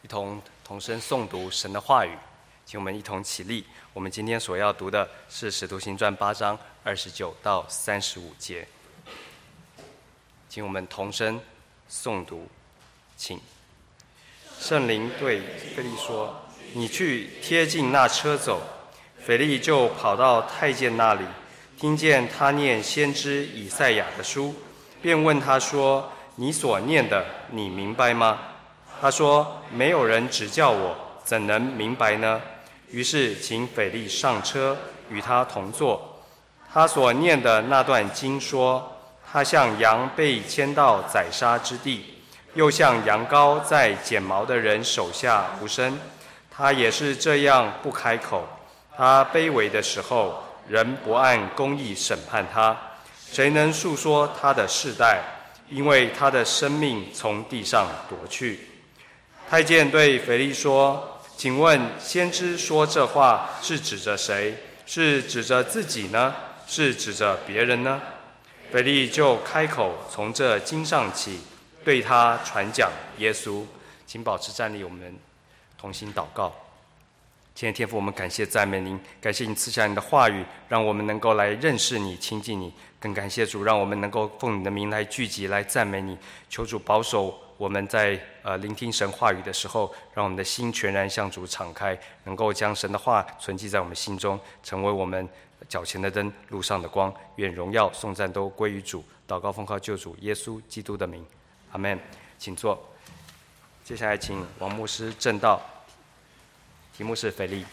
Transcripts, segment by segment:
一同声诵读神的话语。请我们一同起立。我们今天所要读的是《使徒行传》8章29到35节。请我们同声诵读，请。圣灵对腓利说：“你去贴近那车走。”腓利就跑到太监那里，听见他念先知以赛亚的书，便问他说：“你所念的，你明白吗？”他说：“没有人指教我，怎能明白呢？”于是请腓利上车，与他同坐。他所念的那段经说：“他像羊被牵到宰杀之地，又像羊羔在剪毛的人手下无声。他也是这样不开口。他卑微的时候，人不按公义审判他。谁能述说他的世代？因为他的生命从地上夺去。”太监对腓利说：“请问先知说这话是指着谁？是指着自己呢？是指着别人呢？”腓利就开口，从这经上起，对他传讲耶稣。请保持站立，我们同心祷告。亲爱的天父，我们感谢赞美您，感谢你赐下你的话语，让我们能够来认识你、亲近你。更感谢主，让我们能够奉你的名来聚集、来赞美你。求主保守我们在聆听神话语的时候，让我们的心全然向主敞开，能够将神的话存记在我们心中，成为我们脚前的灯，路上的光。愿荣耀颂赞都归于主。祷告奉靠救主耶稣基督的名，阿们。请坐。接下来请王牧师证道，题目是腓利。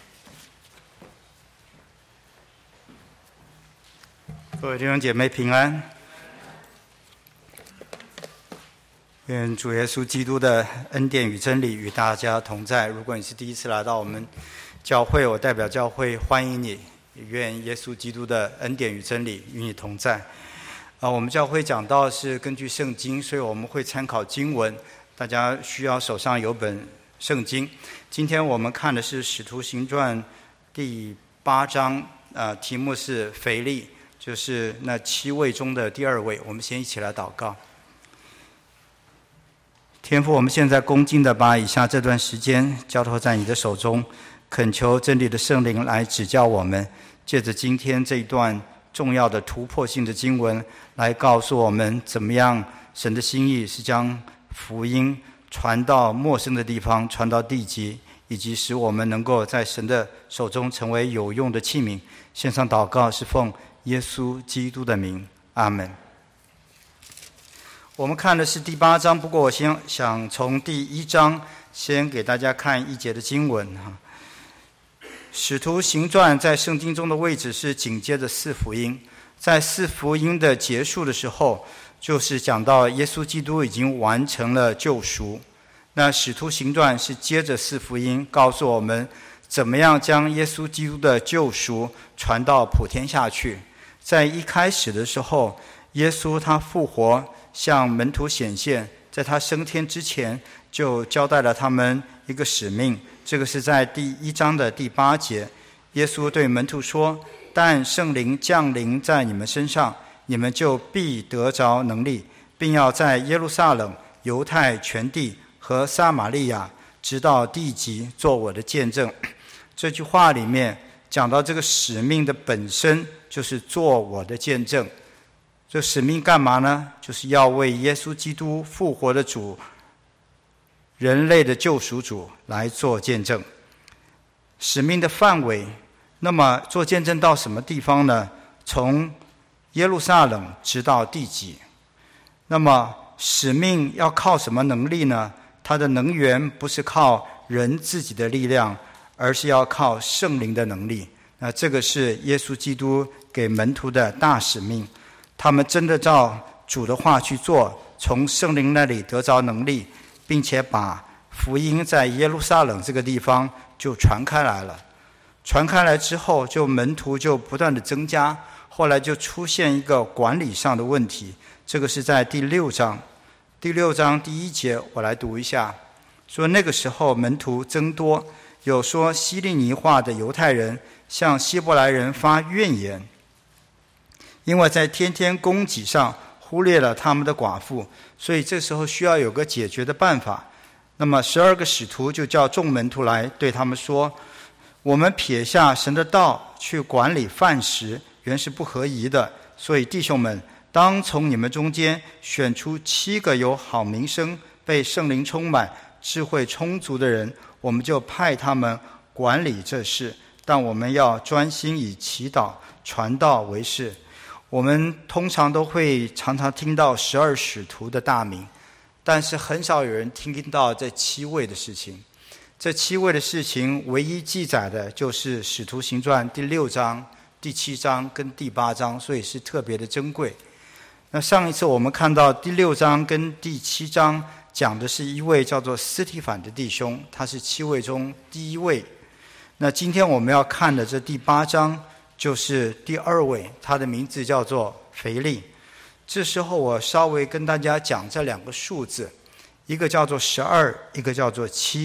各位弟兄姐妹平安。愿主耶稣基督的恩典与真理与大家同在。如果你是第一次来到我们教会，我代表教会欢迎你。愿耶稣基督的恩典与真理与你同在。我们教会讲道是根据圣经，所以我们会参考经文。大家需要手上有本圣经。今天我们看的是《使徒行传》第8章，题目是腓利，就是那7位中的第2位。我们先一起来祷告。天父，我们现在恭敬地把以下这段时间交托在你的手中，恳求真理的圣灵来指教我们，借着今天这一段重要的突破性的经文，来告诉我们怎么样神的心意是将福音传到陌生的地方，传到地极，以及使我们能够在神的手中成为有用的器皿。献上祷告是奉耶稣基督的名，阿们。我们看的是第8章，不过我先想从第1章先给大家看1节的经文。使徒行传在圣经中的位置是紧接着4福音，在4福音的结束的时候，就是讲到耶稣基督已经完成了救赎。那使徒行传是接着4福音，告诉我们怎么样将耶稣基督的救赎传到普天下去。在一开始的时候，耶稣他复活向门徒显现，在他升天之前就交代了他们一个使命。这个是在第1章的第8节，耶稣对门徒说：“但圣灵降临在你们身上，你们就必得着能力，并要在耶路撒冷、犹太全地和撒玛利亚，直到地极，做我的见证。”这句话里面讲到这个使命的本身就是做我的见证。这使命干嘛呢？就是要为耶稣基督复活的主、人类的救赎主来做见证。使命的范围，那么做见证到什么地方呢？从耶路撒冷直到地极。那么使命要靠什么能力呢？它的能源不是靠人自己的力量，而是要靠圣灵的能力。那这个是耶稣基督给门徒的大使命。他们真的照主的话去做，从圣灵那里得着能力，并且把福音在耶路撒冷这个地方就传开来了。传开来之后，就门徒就不断的增加，后来就出现一个管理上的问题。这个是在第6章。第6章第1节，我来读一下，说那个时候门徒增多，有说希利尼话的犹太人向希伯来人发怨言，因为在天天供给上忽略了他们的寡妇，所以这时候需要有个解决的办法。 那么12个使徒就叫众门徒来，对他们说：我们撇下神的道去管理饭食，原是不合宜的。所以弟兄们，当从你们中间选出7个有好名声、被圣灵充满、智慧充足的人，我们就派他们管理这事。但我们要专心以祈祷、传道为事。我们通常都会常常听到12使徒的大名，但是很少有人听到这7位的事情。这7位的事情唯一记载的就是《使徒行传》第6章、第7章跟第8章，所以是特别的珍贵。那上一次我们看到第6章跟第7章讲的是一位叫做司提反的弟兄，他是7位中第1位。那今天我们要看的这第8章就是第2位，他的名字叫做腓力。这时候我稍微跟大家讲这2个数字，一个叫做12，一个叫做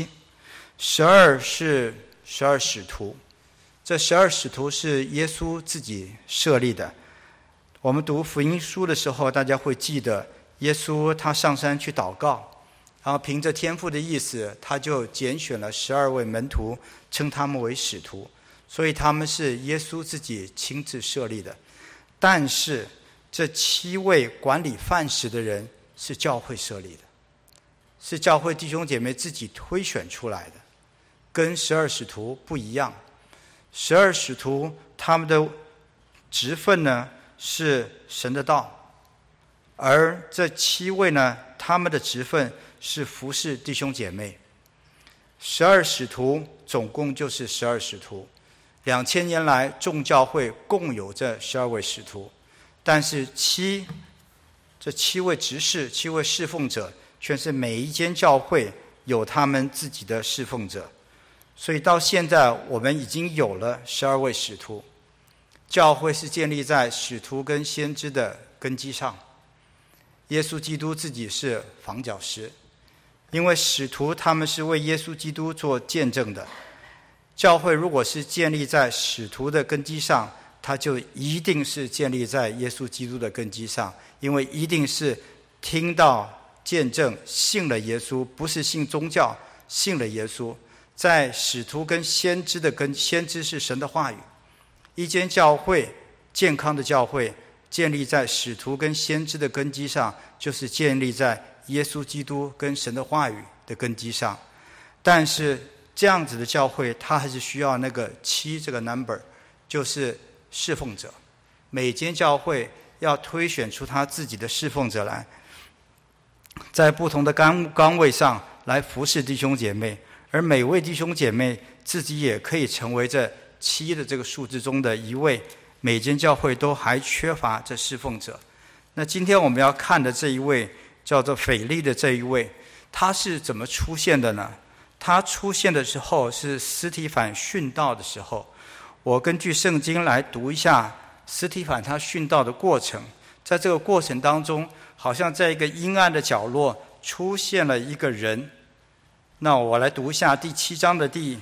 7。12是12使徒，这12使徒是耶稣自己设立的。我们读福音书的时候，大家会记得耶稣他上山去祷告，然后凭着天父的意思，他就拣选了12位门徒，称他们为使徒，所以他们是耶稣自己亲自设立的。但是这7位管理饭食的人是教会设立的，是教会弟兄姐妹自己推选出来的，跟12使徒不一样。12使徒他们的职分呢是神的道，而这7位呢，他们的职分是服侍弟兄姐妹。12使徒总共就是12使徒，2000年来众教会共有这12位使徒，但是这7位执事、7位侍奉者，却是每一间教会有他们自己的侍奉者。所以到现在我们已经有了12位使徒，教会是建立在使徒跟先知的根基上。耶稣基督自己是房角石，因为使徒他们是为耶稣基督做见证的。教会如果是建立在使徒的根基上，它就一定是建立在耶稣基督的根基上，因为一定是听到见证信了耶稣，不是信宗教，信了耶稣。在使徒跟先知的根，先知是神的话语。一间教会，健康的教会，建立在使徒跟先知的根基上，就是建立在耶稣基督跟神的话语的根基上。但是这样子的教会，它还是需要那个7这个 number， 就是侍奉者。每间教会要推选出他自己的侍奉者来，在不同的岗位上来服侍弟兄姐妹。而每位弟兄姐妹自己也可以成为这7的这个数字中的一位。每间教会都还缺乏这侍奉者。那今天我们要看的这一位叫做腓力的这一位，他是怎么出现的呢？他出现的时候是司提反殉道的时候。我根据圣经来读一下司提反他殉道的过程。在这个过程当中，好像在一个阴暗的角落出现了一个人。那我来读一下第7章的第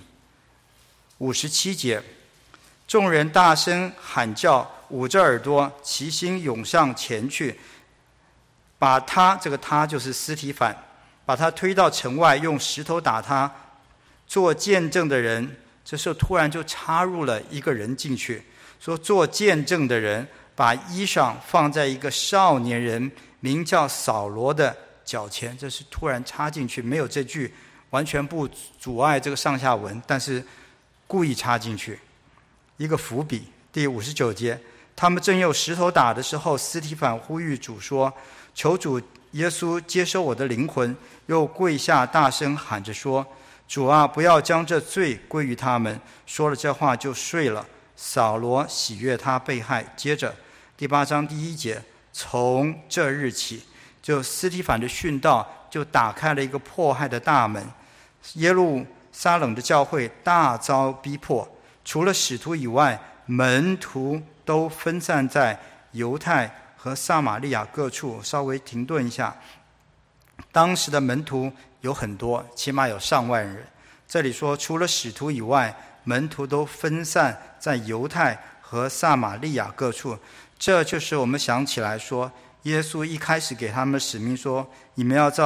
57节。众人大声喊叫，捂着耳朵，齐心涌上前去，把他，这个他就是司提反，把他推到城外，用石头打他。做见证的人，这时候突然就插入了一个人进去，说做见证的人把衣裳放在一个少年人名叫扫罗的脚前。这是突然插进去，没有这句，完全不阻碍这个上下文，但是故意插进去一个伏笔。第59节，他们正用石头打的时候，司提反呼吁主说：求主耶稣接收我的灵魂。又跪下大声喊着说：主啊，不要将这罪归于他们。说了这话就睡了。扫罗喜悦他被害。接着第8章第1节，从这日起，就司提反的殉道就打开了一个迫害的大门。耶路撒冷的教会大遭逼迫，除了使徒以外，门徒都分散在犹太和撒玛利亚各处。稍微停顿一下，当时的门徒有很多，起码有上万人。这里说除了使徒以外，门徒都分散在犹太和撒玛利亚各处。这就是我们想起来说，耶稣一开始给他们的使命说：你们要到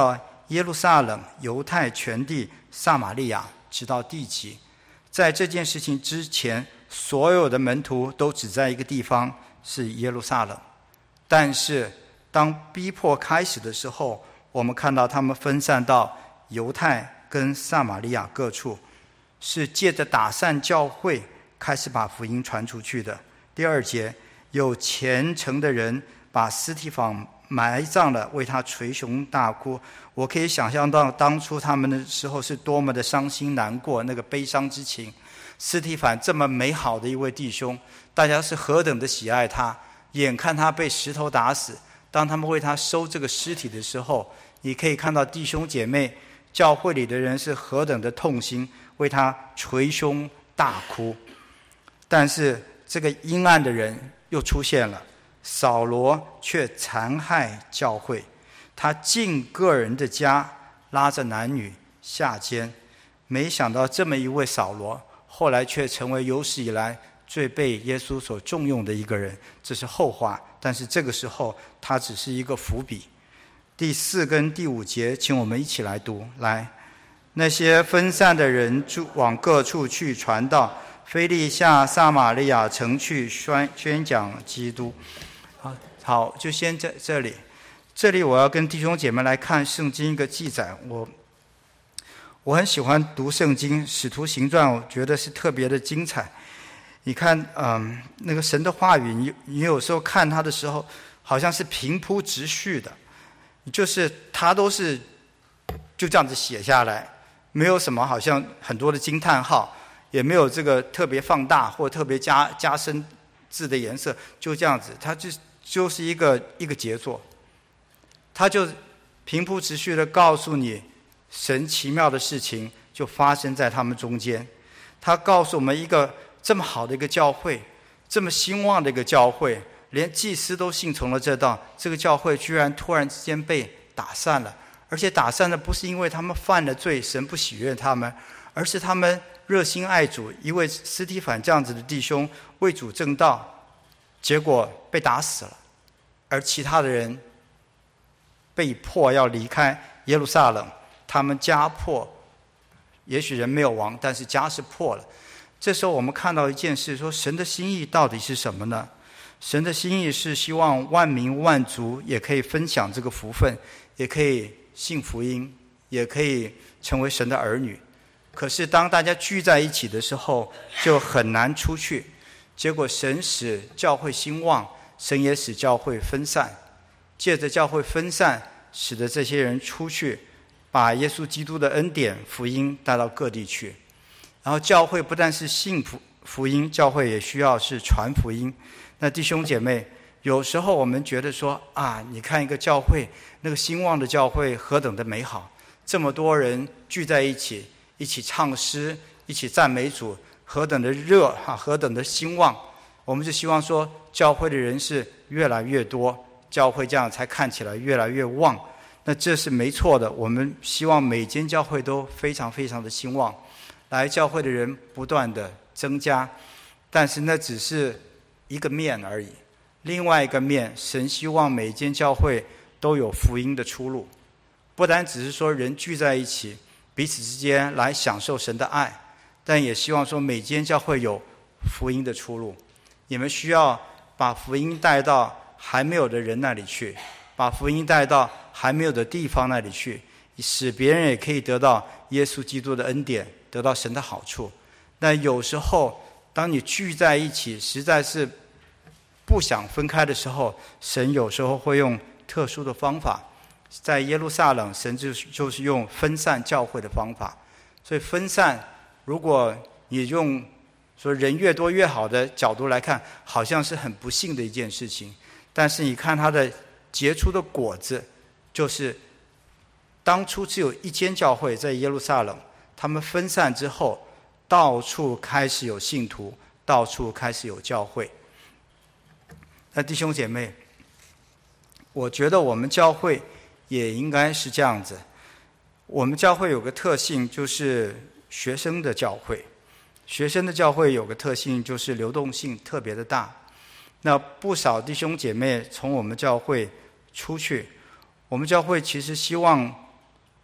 耶路撒冷、犹太全地、撒玛利亚，直到地极。在这件事情之前，所有的门徒都只在一个地方，是耶路撒冷。但是当逼迫开始的时候，我们看到他们分散到犹太跟撒玛利亚各处，是借着打散教会开始把福音传出去的。第2节，有虔诚的人把司提反埋葬了，为他捶胸大哭。我可以想象到当初他们的时候是多么的伤心难过，那个悲伤之情。司提反这么美好的一位弟兄，大家是何等的喜爱他，眼看他被石头打死。当他们为他收这个尸体的时候，你可以看到弟兄姐妹教会里的人是何等的痛心，为他捶胸大哭。但是这个阴暗的人又出现了，扫罗却残害教会，他进个人的家，拉着男女下监。没想到这么一位扫罗，后来却成为有史以来最被耶稣所重用的一个人，这是后话。但是这个时候他只是一个伏笔。第4跟第5节，请我们一起来读。来，那些分散的人往各处去传道，非利下撒玛利亚城去宣讲基督。好，就先在这里。这里我要跟弟兄姐妹来看圣经一个记载。我很喜欢读圣经，使徒行传我觉得是特别的精彩。你看那个神的话语，你有时候看他的时候好像是平铺直叙的，就是他都是就这样子写下来，没有什么好像很多的惊叹号，也没有这个特别放大或特别加深字的颜色，就这样子，它就是一个杰作。他就平铺直叙的告诉你神奇妙的事情就发生在他们中间。他告诉我们一个这么好的一个教会，这么兴旺的一个教会，连祭司都信从了这道，这个教会居然突然之间被打散了。而且打散的不是因为他们犯了罪，神不喜悦他们，而是他们热心爱主，一位司提反这样子的弟兄为主正道，结果被打死了，而其他的人被迫要离开耶路撒冷，他们家破，也许人没有亡，但是家是破了。这时候我们看到一件事，说神的心意到底是什么呢？神的心意是希望万民万族也可以分享这个福分，也可以信福音，也可以成为神的儿女。可是当大家聚在一起的时候，就很难出去。结果神使教会兴旺，神也使教会分散。借着教会分散，使得这些人出去，把耶稣基督的恩典福音带到各地去。然后教会不但是信福音，教会也需要是传福音。那弟兄姐妹，有时候我们觉得说你看一个教会，那个兴旺的教会何等的美好，这么多人聚在一起，一起唱诗，一起赞美主，何等的热何等的兴旺。我们就希望说教会的人是越来越多，教会这样才看起来越来越旺。那这是没错的，我们希望每间教会都非常非常的兴旺，来教会的人不断的增加。但是那只是一个面而已，另外一个面，神希望每间教会都有福音的出路，不单只是说人聚在一起彼此之间来享受神的爱，但也希望说每间教会有福音的出路。你们需要把福音带到还没有的人那里去，把福音带到还没有的地方那里去，使别人也可以得到耶稣基督的恩典，得到神的好处。但有时候当你聚在一起实在是不想分开的时候，神有时候会用特殊的方法。在耶路撒冷，神就是用分散教会的方法。所以分散，如果你用说人越多越好的角度来看，好像是很不幸的一件事情。但是你看它的结出的果子，就是当初只有一间教会在耶路撒冷，他们分散之后，到处开始有信徒，到处开始有教会。那弟兄姐妹，我觉得我们教会也应该是这样子。我们教会有个特性，就是学生的教会。学生的教会有个特性，就是流动性特别的大。那不少弟兄姐妹从我们教会出去，我们教会其实希望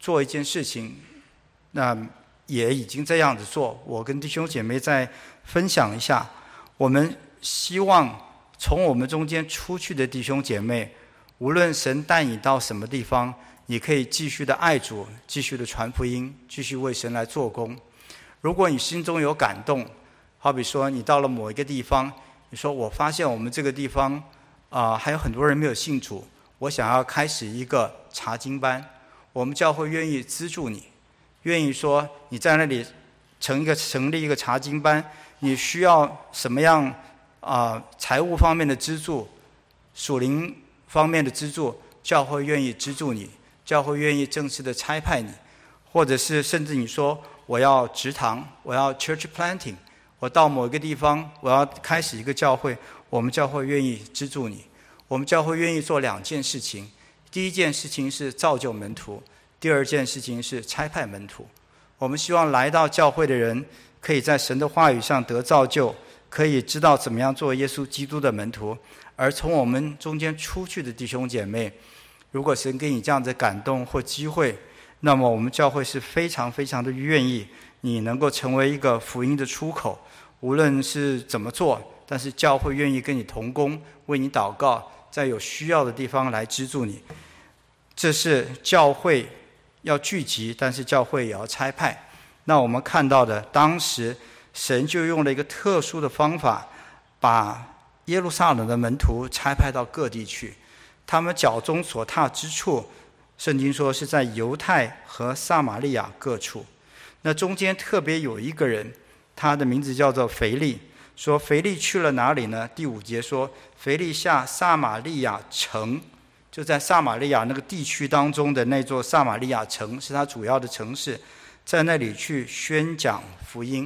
做一件事情，那也已经这样子做。我跟弟兄姐妹再分享一下，我们希望从我们中间出去的弟兄姐妹，无论神带你到什么地方，你可以继续的爱主，继续的传福音，继续为神来做工。如果你心中有感动，好比说你到了某一个地方，你说我发现我们这个地方还有很多人没有信主，我想要开始一个查经班，我们教会愿意资助你，愿意说你在那里成立一个查经班，你需要什么样财务方面的资助，属灵方面的资助，教会愿意资助你，教会愿意正式的差派你，或者是甚至你说我要植堂，我要 church planting， 我到某一个地方我要开始一个教会，我们教会愿意资助你。我们教会愿意做2件事情，第一件事情是造就门徒，第2件事情是差派门徒。我们希望来到教会的人可以在神的话语上得造就，可以知道怎么样做耶稣基督的门徒。而从我们中间出去的弟兄姐妹，如果神给你这样的感动或机会，那么我们教会是非常非常的愿意你能够成为一个福音的出口，无论是怎么做，但是教会愿意跟你同工，为你祷告，在有需要的地方来资助你。这是教会要聚集，但是教会也要差派。那我们看到的，当时神就用了一个特殊的方法，把耶路撒冷的门徒差派到各地去，他们脚中所踏之处，圣经说是在犹太和撒玛利亚各处。那中间特别有一个人，他的名字叫做腓利。说腓利去了哪里呢？第5节说腓利下撒玛利亚城，就在撒玛利亚那个地区当中的那座撒玛利亚城是他主要的城市，在那里去宣讲福音。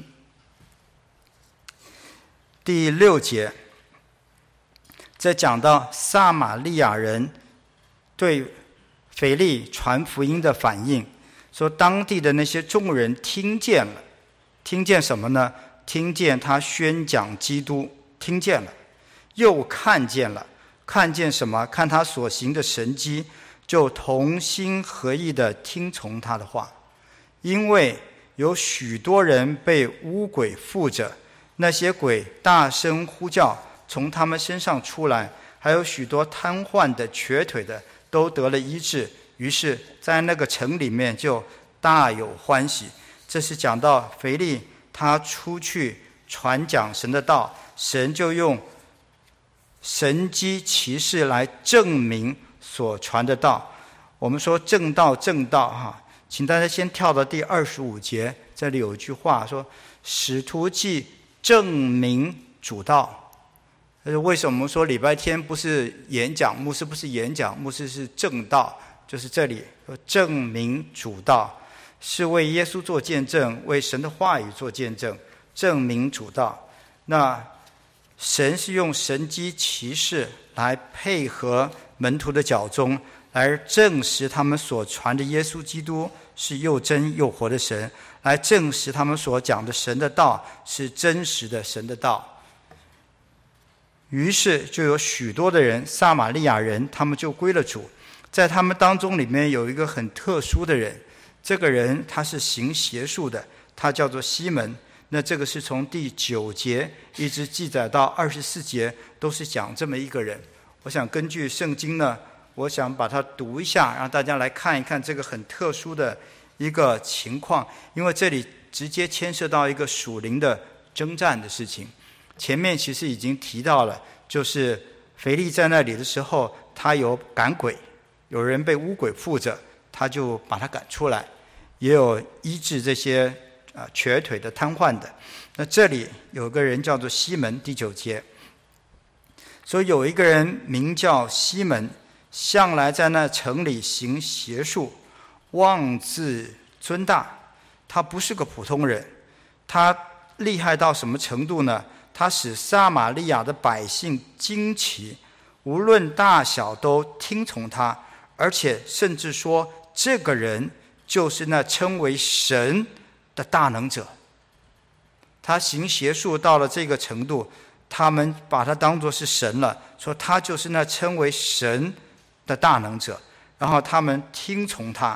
第6节在讲到撒玛利亚人对腓利传福音的反应，说当地的那些众人听见了，听见什么呢？听见他宣讲基督，听见了，又看见了，看见什么？看他所行的神迹，就同心合意地听从他的话。因为有许多人被污鬼附着，那些鬼大声呼叫，从他们身上出来，还有许多瘫痪的、瘸腿的都得了医治，于是在那个城里面就大有欢喜。这是讲到腓利他出去传讲神的道，神就用神迹奇事来证明所传的道。我们说正道哈，请大家先跳到第25节，这里有一句话说使徒既证明主道。为什么说礼拜天不是演讲，牧师不是演讲，牧师是正道，就是这里说证明主道，是为耶稣做见证，为神的话语做见证，证明主道。那神是用神迹奇事来配合门徒的脚踪，来证实他们所传的耶稣基督是又真又活的神，来证实他们所讲的神的道是真实的神的道。于是就有许多的人，撒玛利亚人，他们就归了主。在他们当中里面有一个很特殊的人，这个人他是行邪术的，他叫做西门。那这个是从第9节一直记载到24节，都是讲这么一个人。我想根据圣经呢，我想把它读一下，让大家来看一看这个很特殊的一个情况，因为这里直接牵涉到一个属灵的征战的事情。前面其实已经提到了，就是腓利在那里的时候，他有赶鬼，有人被污鬼附着，他就把他赶出来，也有医治这些瘸腿的、瘫痪的。那这里有个人叫做西门，第9节，所以有一个人名叫西门，向来在那城里行邪术，妄自尊大。他不是个普通人，他厉害到什么程度呢？他使撒玛利亚的百姓惊奇，无论大小都听从他，而且甚至说这个人就是那称为神的大能者。他行邪术到了这个程度，他们把他当作是神了，说他就是那称为神的大能者，然后他们听从他，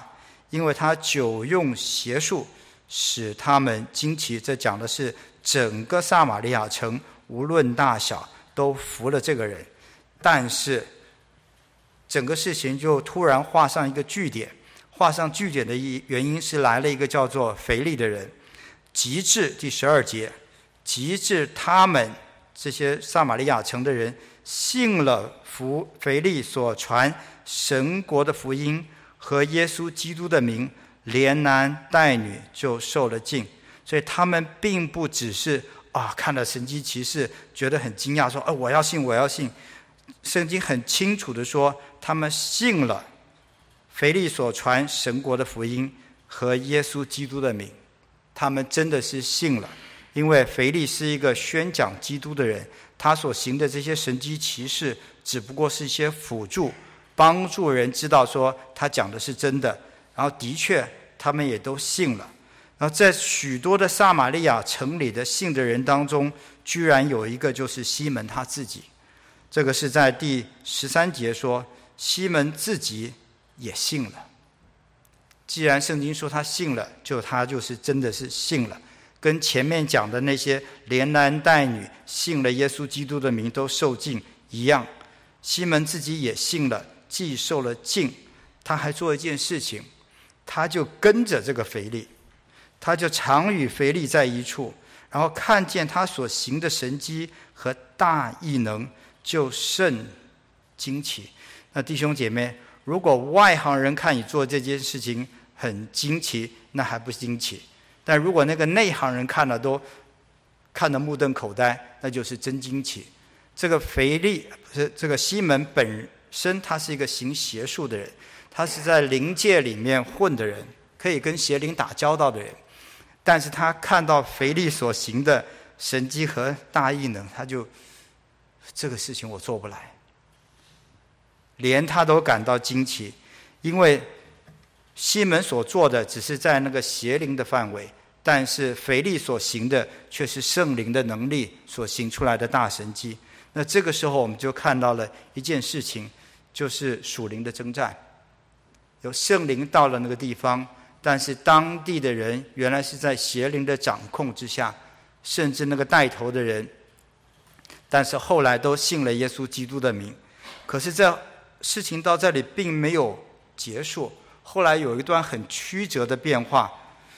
因为他久用邪术使他们惊奇。这讲的是整个撒玛利亚城无论大小都服了这个人。但是整个事情就突然画上一个句点，画上句点的原因是来了一个叫做腓利的人，及至第12节，及至他们这些撒玛利亚城的人信了腓利所传神国的福音和耶稣基督的名，连男带女就受了浸。所以他们并不只是看了神迹奇事觉得很惊讶，说我要信我要信。圣经很清楚的说，他们信了腓利所传神国的福音和耶稣基督的名。他们真的是信了，因为腓利是一个宣讲基督的人，他所行的这些神迹奇事只不过是一些辅助，帮助人知道说他讲的是真的。然后的确他们也都信了。然后在许多的撒玛利亚城里的信的人当中，居然有一个就是西门他自己。这个是在第13节说，西门自己也信了。既然圣经说他信了，他就是真的是信了，跟前面讲的那些连男带女信了耶稣基督的名都受浸一样。西门自己也信了，既受了浸，他还做一件事情，他就跟着这个腓利，他就常与腓利在一处，然后看见他所行的神迹和大异能，就甚惊奇。那弟兄姐妹，如果外行人看你做这件事情很惊奇，那还不惊奇；但如果那个内行人看了都看得目瞪口呆，那就是真惊奇。这个腓利，这个西门本身他是一个行邪术的人，他是在灵界里面混的人，可以跟邪灵打交道的人。但是他看到腓利所行的神迹和大异能，他就这个事情我做不来，连他都感到惊奇。因为西门所做的只是在那个邪灵的范围，但是腓利所行的却是圣灵的能力所行出来的大神迹。那这个时候我们就看到了一件事情，就是属灵的征战。有圣灵到了那个地方，但是当地的人原来是在邪灵的掌控之下，甚至那个带头的人，但是后来都信了耶稣基督的名。可是这事情到这里并没有结束，后来有一段很曲折的变化。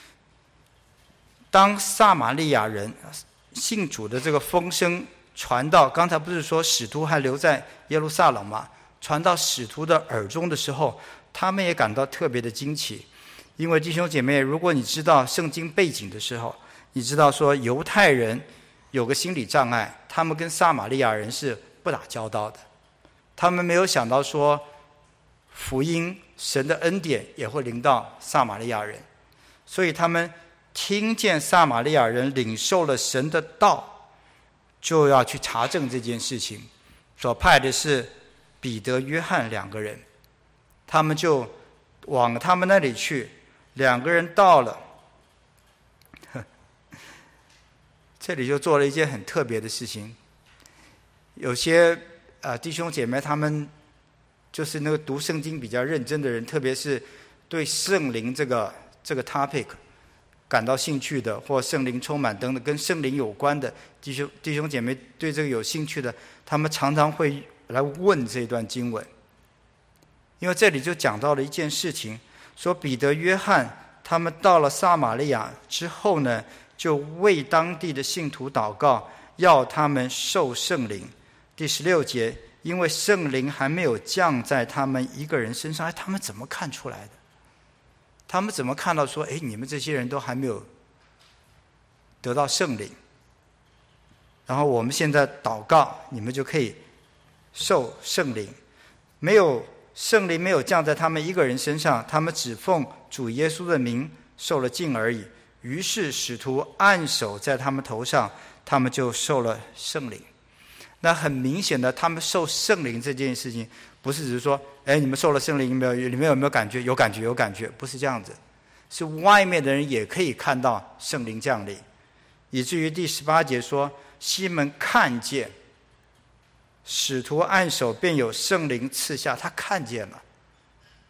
当撒玛利亚人信主的这个风声传到，刚才不是说使徒还留在耶路撒冷吗？传到使徒的耳中的时候，他们也感到特别的惊奇。因为弟兄姐妹，如果你知道圣经背景的时候，你知道说犹太人有个心理障碍，他们跟撒玛利亚人是不打交道的。他们没有想到说福音神的恩典也会临到撒玛利亚人，所以他们听见撒玛利亚人领受了神的道，就要去查证这件事情。所派的是彼得、约翰2个人，他们就往他们那里去。2个人到了，这里就做了一件很特别的事情。有些弟兄姐妹，他们就是那个读圣经比较认真的人，特别是对圣灵这个 topic 感到兴趣的，或圣灵充满等等跟圣灵有关的弟兄姐妹，对这个有兴趣的，他们常常会来问这段经文。因为这里就讲到了一件事情，说彼得、约翰他们到了撒玛利亚之后呢，就为当地的信徒祷告，要他们受圣灵。第16节，因为圣灵还没有降在他们一个人身上。他们怎么看出来的？他们怎么看到说，你们这些人都还没有得到圣灵，然后我们现在祷告，你们就可以受圣灵。圣灵没有降在他们一个人身上，他们只奉主耶稣的名受了浸而已。于是使徒按手在他们头上，他们就受了圣灵。那很明显的，他们受圣灵这件事情，不是只是说，你们受了圣灵你们有没有感觉？有感觉，有感觉，不是这样子，是外面的人也可以看到圣灵降临。以至于第18节说，西门看见使徒按手，便有圣灵赐下，他看见了。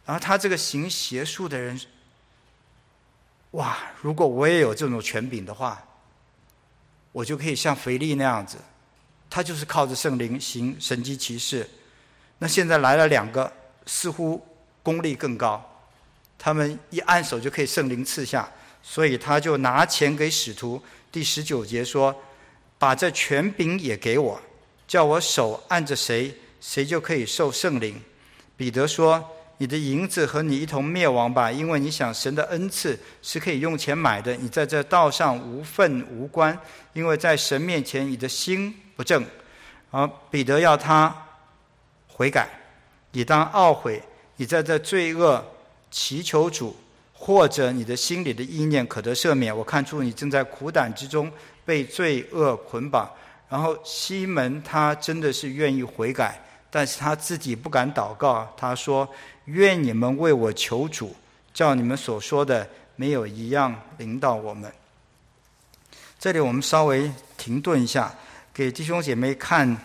然后他这个行邪术的人，哇！如果我也有这种权柄的话，我就可以像腓力那样子，他就是靠着圣灵行神迹奇事。那现在来了2个，似乎功力更高，他们一按手就可以圣灵赐下，所以他就拿钱给使徒。第19节说：“把这权柄也给我，叫我手按着谁，谁就可以受圣灵。”彼得说：“你的银子和你一同灭亡吧，因为你想神的恩赐是可以用钱买的。你在这道上无份无关，因为在神面前你的心不正。”然后彼得要他悔改，你当懊悔，你在这罪恶祈求主，或者你的心里的意念可得赦免。我看出你正在苦胆之中被罪恶捆绑。然后西门他真的是愿意悔改，但是他自己不敢祷告。他说：“愿你们为我求主，叫你们所说的没有一样临到我们。”这里我们稍微停顿一下，给弟兄姐妹看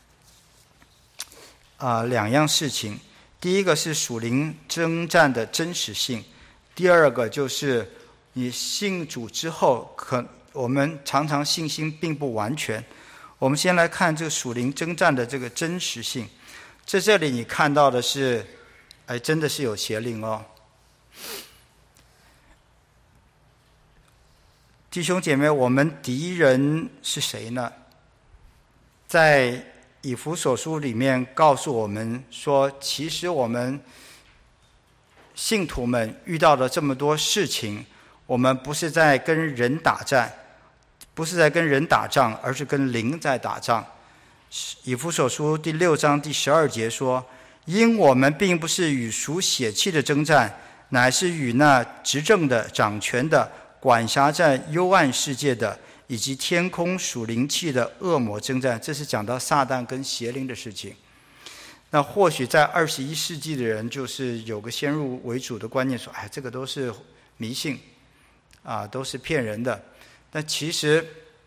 2样事情。第一个是属灵征战的真实性，第二个就是你信主之后，我们常常信心并不完全。我们先来看这个属灵征战的这个真实性。在这里你看到的是，真的是有邪灵哦。弟兄姐妹，我们敌人是谁呢？在以弗所书里面告诉我们说，其实我们信徒们遇到了这么多事情，我们不是在跟人打仗，而是跟灵在打仗。以弗所书第6章第12节说：“因我们并不是与属血气的征战，乃是与那执政的、掌权的、管辖在幽暗世界的，以及天空属灵气的恶魔征战。”这是讲到撒旦跟邪灵的事情。那或许在21世纪的人就是有个先入为主的观念，说这个都是迷信都是骗人的。但其实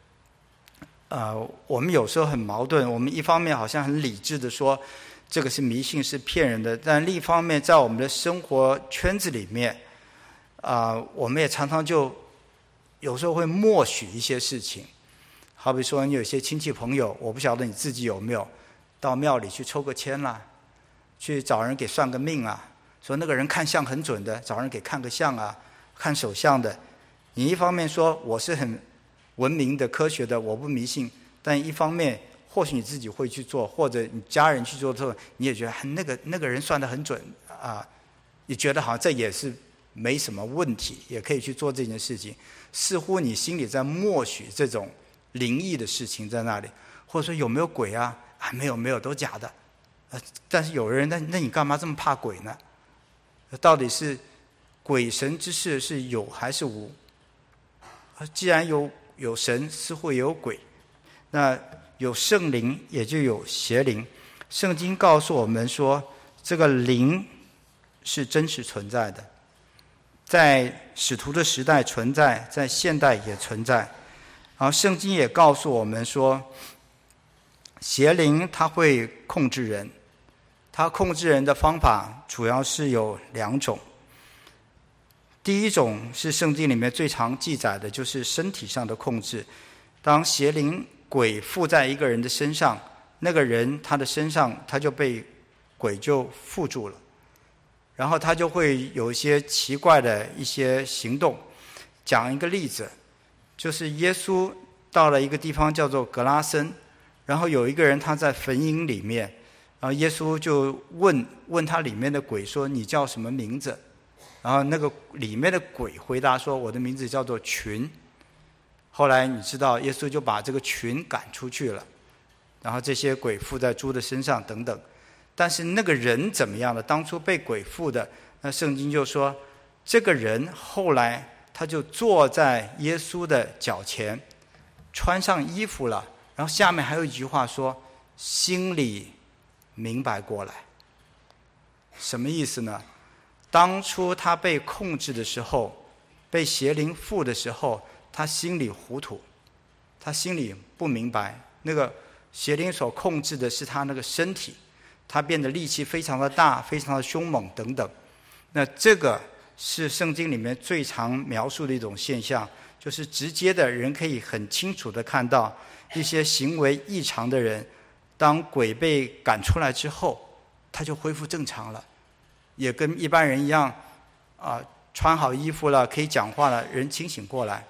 我们有时候很矛盾，我们一方面好像很理智的说这个是迷信是骗人的，但另一方面在我们的生活圈子里面我们也常常就有时候会默许一些事情。好比说你有些亲戚朋友，我不晓得你自己有没有到庙里去抽个签啦，去找人给算个命说那个人看相很准的，找人给看个相看手相的。你一方面说我是很文明的科学的，我不迷信，但一方面或许你自己会去做，或者你家人去做的时候，你也觉得那个人算得很准你觉得好像这也是没什么问题，也可以去做这件事情。似乎你心里在默许这种灵异的事情在那里，或者说有没有鬼没有，都假的。但是有人，那你干嘛这么怕鬼呢？到底是鬼神之事是有还是无？既然有神，似乎也有鬼，那有圣灵也就有邪灵。圣经告诉我们说，这个灵是真实存在的，在使徒的时代存在，在现代也存在。然后圣经也告诉我们说，邪灵它会控制人，它控制人的方法主要是有2种。第一种是圣经里面最常记载的，就是身体上的控制。当邪灵鬼附在一个人的身上，那个人他的身上他就被鬼就附住了，然后他就会有一些奇怪的一些行动。讲一个例子，就是耶稣到了一个地方叫做格拉森，然后有一个人他在坟茔里面，然后耶稣就问他里面的鬼说：“你叫什么名字？”然后那个里面的鬼回答说：“我的名字叫做群。”后来你知道耶稣就把这个群赶出去了，然后这些鬼附在猪的身上等等。但是那个人怎么样了？当初被鬼附的，那圣经就说这个人后来他就坐在耶稣的脚前，穿上衣服了，然后下面还有一句话说：“心里明白过来。”什么意思呢？当初他被控制的时候，被邪灵附的时候，他心里糊涂，他心里不明白，那个邪灵所控制的是他那个身体，他变得力气非常的大，非常的凶猛等等。 那这个是圣经里面最常描述的一种现象，就是直接的人可以很清楚的看到一些行为异常的人，当鬼被赶出来之后，他就恢复正常了，也跟一般人一样穿好衣服了，可以讲话了，人清醒过来。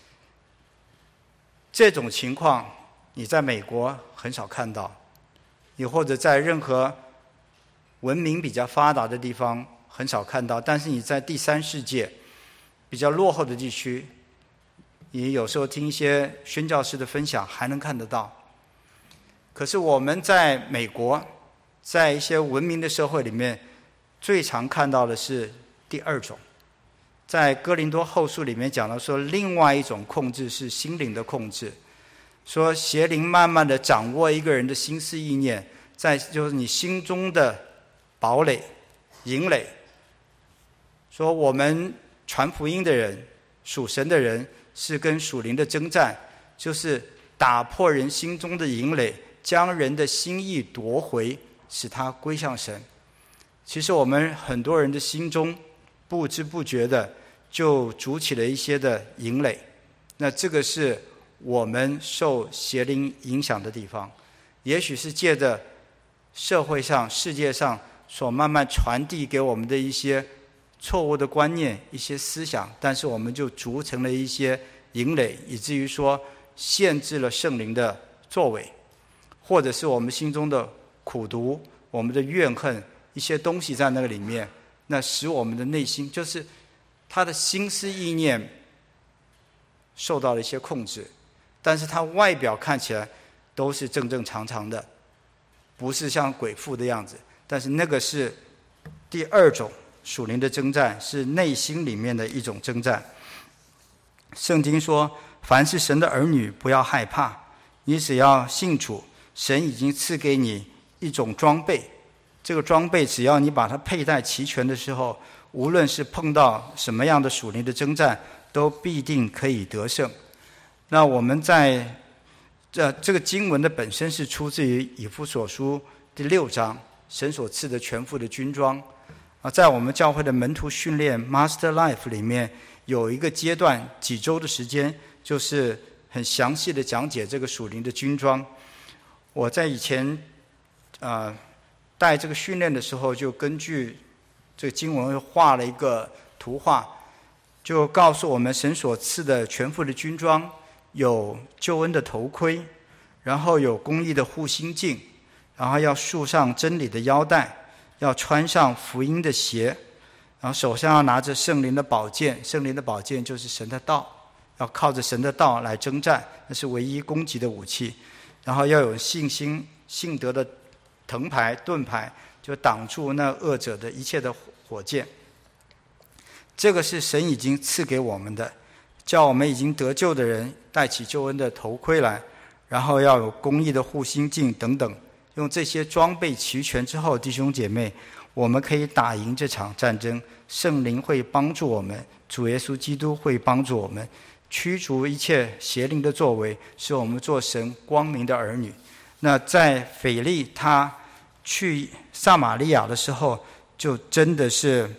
这种情况你在美国很少看到，也或者在任何文明比较发达的地方很少看到，但是你在第三世界比较落后的地区，你有时候听一些宣教士的分享还能看得到。可是我们在美国，在一些文明的社会里面，最常看到的是第二种。在哥林多后书里面讲到说，另外一种控制是心灵的控制，说邪灵慢慢的掌握一个人的心思意念，就是你心中的堡垒、营垒。说我们传福音的人、属神的人，是跟属灵的征战，就是打破人心中的营垒，将人的心意夺回，使他归向神。其实我们很多人的心中不知不觉的就筑起了一些的营垒，那这个是我们受邪灵影响的地方。也许是借着社会上、世界上所慢慢传递给我们的一些错误的观念、一些思想，但是我们就筑成了一些营垒，以至于说限制了圣灵的作为，或者是我们心中的苦毒、我们的怨恨，一些东西在那个里面，那使我们的内心，就是他的心思意念受到了一些控制，但是他外表看起来都是正正常常的，不是像鬼妇的样子，但是那个是第二种属灵的征战，是内心里面的一种征战。圣经说，凡是神的儿女不要害怕，你只要信主，神已经赐给你一种装备，这个装备只要你把它佩戴齐全的时候，无论是碰到什么样的属灵的征战，都必定可以得胜。那我们在这个经文的本身是出自于以弗所书第6章，神所赐的全副的军装。在我们教会的门徒训练 Master Life 里面，有一个阶段几周的时间，就是很详细的讲解这个属灵的军装。我在以前带这个训练的时候，就根据这个经文画了一个图画，就告诉我们神所赐的全副的军装，有救恩的头盔，然后有公义的护心镜，然后要束上真理的腰带，要穿上福音的鞋，然后手上要拿着圣灵的宝剑，圣灵的宝剑就是神的道，要靠着神的道来征战，那是唯一攻击的武器。然后要有信心、信德的藤牌、盾牌，就挡住那恶者的一切的火箭。这个是神已经赐给我们的，叫我们已经得救的人戴起救恩的头盔来，然后要有公义的护心镜等等。用这些装备齐全之后，弟兄姐妹，我们可以打赢这场战争。圣灵会帮助我们，主耶稣基督会帮助我们，驱逐一切邪灵的作为，使我们做神光明的儿女。那在腓利他去撒玛利亚的时候，就真的是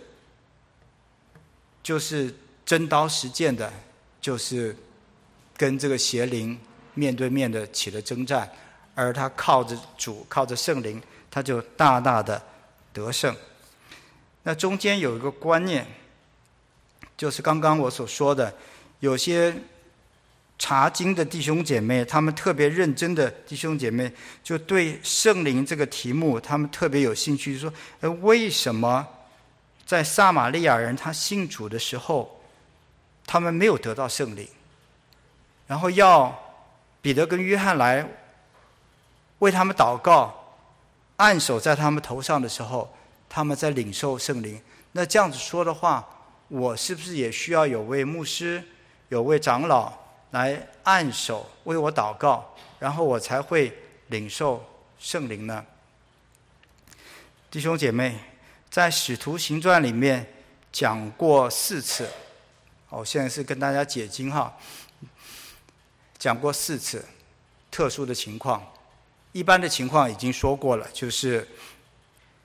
就是真刀实剑的，就是跟这个邪灵面对面的起了征战，而他靠着主，靠着圣灵，他就大大的得胜。那中间有一个观念，就是刚刚我所说的，有些查经的弟兄姐妹，他们特别认真的弟兄姐妹，就对圣灵这个题目他们特别有兴趣，说为什么在撒玛利亚人他信主的时候，他们没有得到圣灵，然后要彼得跟约翰来为他们祷告，按手在他们头上的时候，他们在领受圣灵。那这样子说的话，我是不是也需要有位牧师、有位长老来按手为我祷告，然后我才会领受圣灵呢？弟兄姐妹，在使徒行传里面讲过4次，现在是跟大家解经哈，讲过4次特殊的情况。一般的情况已经说过了，就是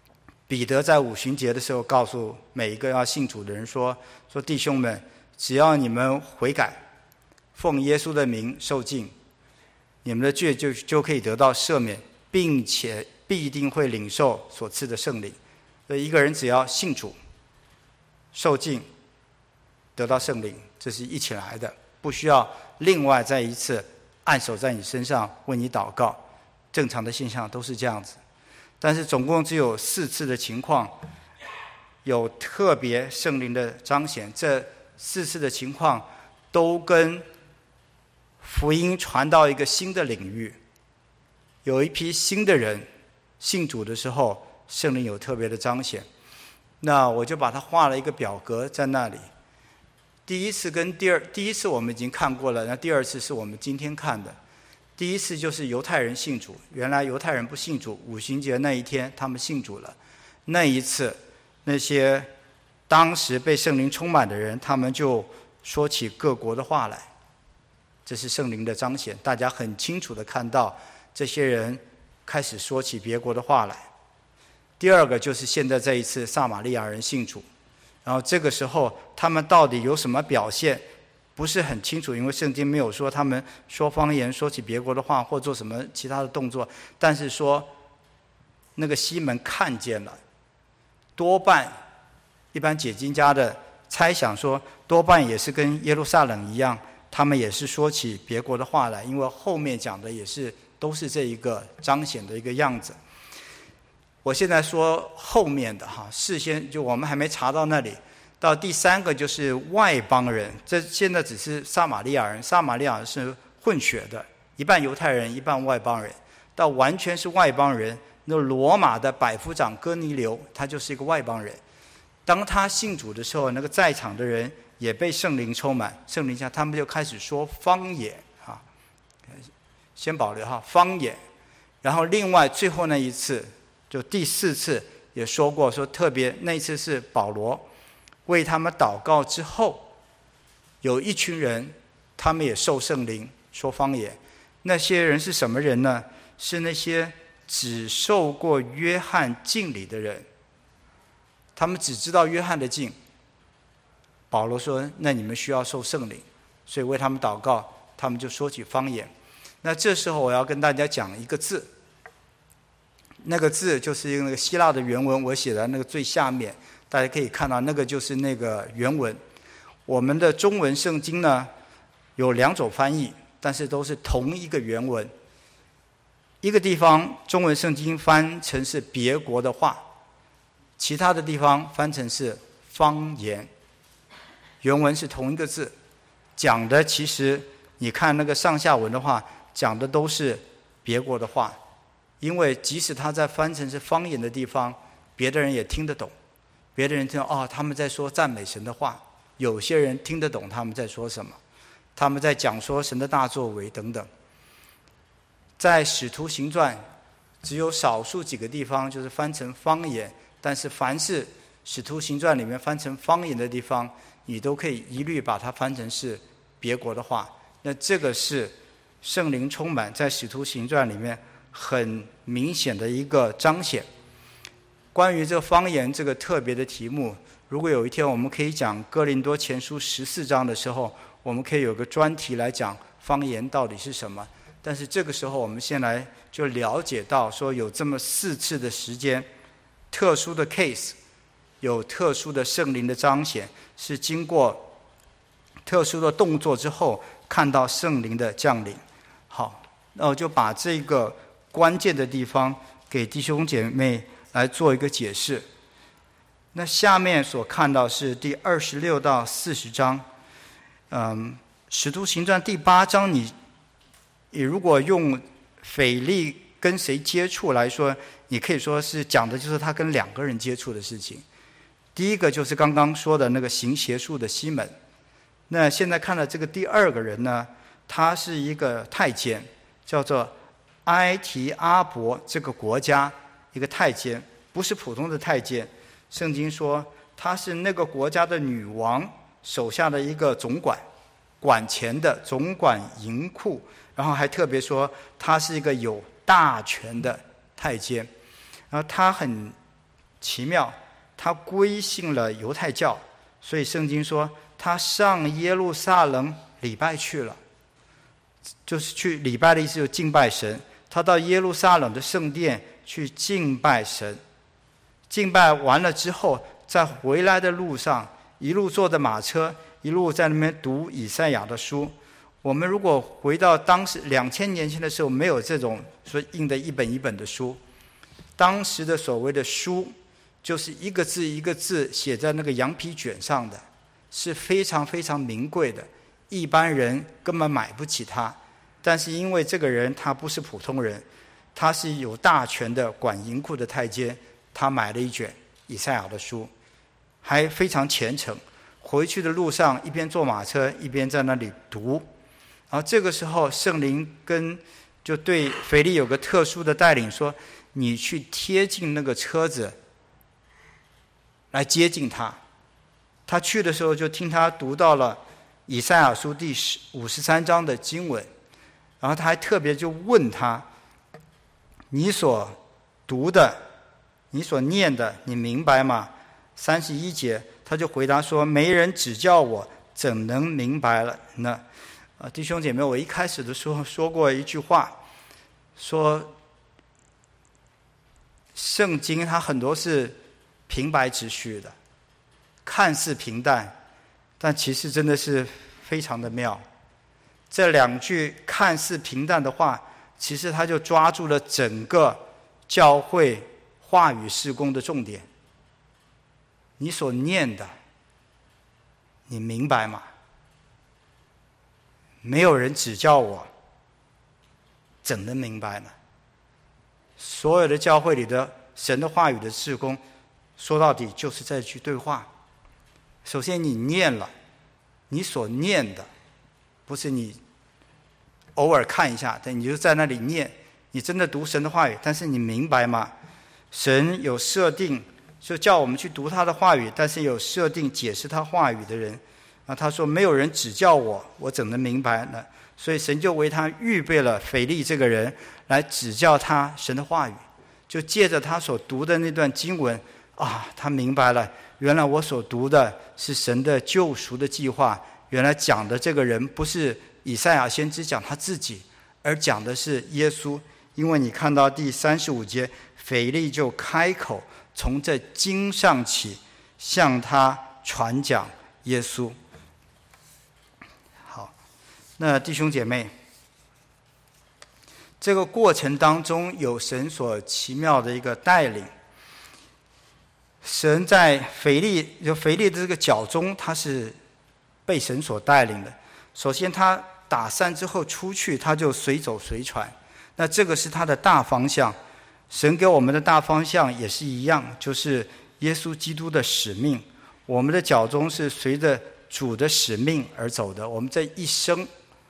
彼得在五旬节的时候告诉每一个要信主的人说弟兄们，只要你们悔改，奉耶稣的名受浸，你们的罪就可以得到赦免，并且必定会领受所赐的圣灵。所以一个人只要信主、受浸、得到圣灵，这是一起来的，不需要另外再一次按手在你身上为你祷告。正常的现象都是这样子，但是总共只有4次的情况有特别圣灵的彰显。这4次的情况都跟福音传到一个新的领域，有一批新的人信主的时候，圣灵有特别的彰显。那我就把它画了一个表格在那里。第一次我们已经看过了，那第二次是我们今天看的。第一次就是犹太人信主，原来犹太人不信主，五旬节那一天他们信主了。那一次，那些当时被圣灵充满的人，他们就说起各国的话来，这是圣灵的彰显。大家很清楚地看到，这些人开始说起别国的话来。第二个就是现在这一次撒玛利亚人信主，然后这个时候他们到底有什么表现？不是很清楚，因为圣经没有说他们说方言、说起别国的话或做什么其他的动作，但是说那个西门看见了，多半一般解经家的猜想说，多半也是跟耶路撒冷一样，他们也是说起别国的话来，因为后面讲的也是都是这一个彰显的一个样子。我现在说后面的事先就我们还没查到那里。到第3个就是外邦人，这现在只是撒玛利亚人，撒玛利亚人是混血的，一半犹太人，一半外邦人。到完全是外邦人，那罗马的百夫长哥尼流，他就是一个外邦人。当他信主的时候，那个在场的人也被圣灵充满，圣灵下他们就开始说方言先保留方言。然后另外最后那一次，就第4次也说过，说特别那一次是保罗为他们祷告之后，有一群人他们也受圣灵说方言。那些人是什么人呢？是那些只受过约翰浸礼的人，他们只知道约翰的浸。保罗说那你们需要受圣灵，所以为他们祷告，他们就说起方言。那这时候我要跟大家讲一个字，那个字就是那个希腊的原文，我写在那个最下面，大家可以看到那个就是那个原文。我们的中文圣经呢有2种翻译，但是都是同一个原文。一个地方中文圣经翻成是别国的话，其他的地方翻成是方言。原文是同一个字，讲的其实你看那个上下文的话，讲的都是别国的话。因为即使他在翻成是方言的地方，别的人也听得懂，别的人听到他们在说赞美神的话，有些人听得懂他们在说什么，他们在讲说神的大作为等等。在使徒行传只有少数几个地方就是翻成方言，但是凡是使徒行传里面翻成方言的地方，你都可以一律把它翻成是别国的话。那这个是圣灵充满在使徒行传里面很明显的一个彰显。关于这个方言这个特别的题目，如果有一天我们可以讲哥林多前书14章的时候，我们可以有个专题来讲方言到底是什么。但是这个时候我们先来就了解到说有这么4次的时间，特殊的 case， 有特殊的圣灵的彰显，是经过特殊的动作之后看到圣灵的降临。好，那我就把这个关键的地方给弟兄姐妹来做一个解释。那下面所看到是第26到40章。使徒行传第8章，你如果用腓力跟谁接触来说，你可以说是讲的就是他跟2个人接触的事情。第一个就是刚刚说的那个行邪术的西门。那现在看到这个第2个人呢，他是一个太监，叫做埃提阿伯这个国家一个太监，不是普通的太监。圣经说他是那个国家的女王手下的一个总管，管钱的，总管银库。然后还特别说他是一个有大权的太监。然后他很奇妙，他归信了犹太教，所以圣经说他上耶路撒冷礼拜去了，就是去礼拜的意思，就敬拜神。他到耶路撒冷的圣殿去敬拜神，敬拜完了之后，在回来的路上，一路坐着马车，一路在那边读以赛亚的书。我们如果回到当时2000年前的时候，没有这种说印的一本一本的书，当时的所谓的书，就是一个字一个字写在那个羊皮卷上的，是非常非常名贵的，一般人根本买不起它。但是因为这个人他不是普通人，他是有大权的管银库的太监，他买了一卷以赛亚的书，还非常虔诚。回去的路上一边坐马车一边在那里读。然后这个时候圣灵就对腓利有个特殊的带领，说你去贴近那个车子来接近他。他去的时候就听他读到了以赛亚书第53章的经文，然后他还特别就问他，你所读的你所念的你明白吗？31节他就回答说，没人指教我，怎能明白了呢？弟兄姐妹，我一开始的时候说过一句话，说圣经它很多是平白直叙的，看似平淡，但其实真的是非常的妙。这2句看似平淡的话，其实它就抓住了整个教会话语事工的重点。你所念的你明白吗？没有人指教我，怎能明白呢？所有的教会里的神的话语的事工，说到底就是这句对话。首先你念了，你所念的不是你偶尔看一下，但你就在那里念，你真的读神的话语，但是你明白吗？神有设定，就叫我们去读他的话语，但是有设定解释他话语的人。他说没有人指教我，我怎能明白呢？所以神就为他预备了腓利这个人来指教他神的话语，就借着他所读的那段经文他明白了，原来我所读的是神的救赎的计划，原来讲的这个人不是以赛亚先知讲他自己，而讲的是耶稣。因为你看到第35节，腓利就开口从这经上起向他传讲耶稣。好，那弟兄姐妹，这个过程当中有神所奇妙的一个带领。神在腓利的这个脚中，他是被神所带领的。首先他打散之后出去，他就随走随传，那这个是他的大方向。神给我们的大方向也是一样，就是耶稣基督的使命。我们的脚中是随着主的使命而走的。我们这一生，